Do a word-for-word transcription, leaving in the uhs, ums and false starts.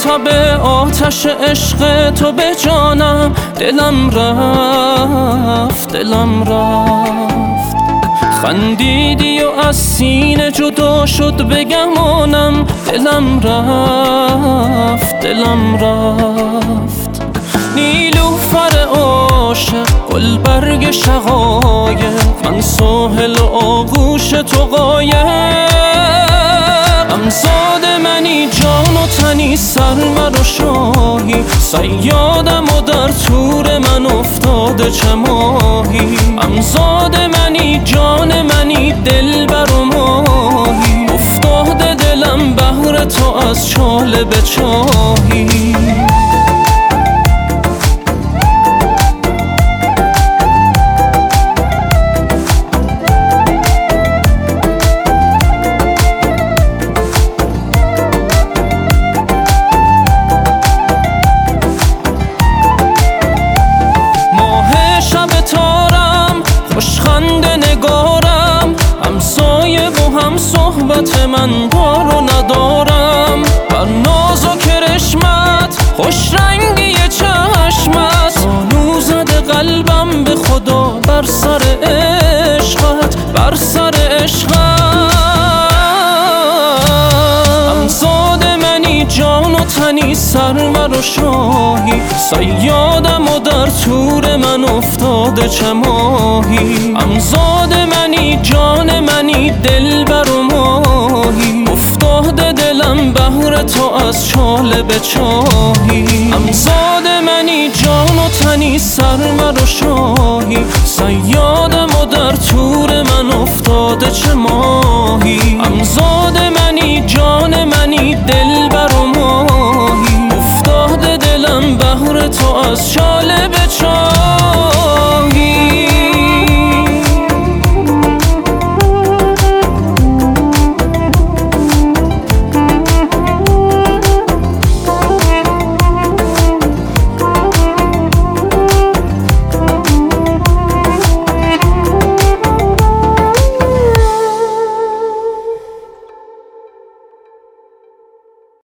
شب آتش عشق تو به جانم، دلم رفت دلم رفت. خندیدی و از سینه جدا شد به گمانم، دلم رفت دلم رفت. نیلوفر عاشق گل برگ شقایق، من ساحل و آغوش تو غایب. غمزاد منی جان و تنی سرور و شاهی، صیادم و در تور من افتاده چه ماهی. غمزاد منی جان منی دلبر و ماهی، افتاده دلم بهر تو از چاله به چاهی. خوشخنده نگارم، همسایه و هم صحبت من دار و ندارم. بر ناز و کرشمت خوش رنگی چشمت، زانو زده قلبم به خدا بر سر عشقت بر سر عشقت. همزاد منی جان و تنی سرور و شاهی، صیادم و در تور من افتاده چه ماهی. همزاد منی جان منی دلبر و ماهی، افتاده دلم بهر تو از چاله به چاهی. همزاد منی جان و تنی سرور و شاهی، صیادم و در تور من افتاده چه ماهی. همزاد منی جان منی دلبر و ماهی، افتاده دلم بهر تو از چاله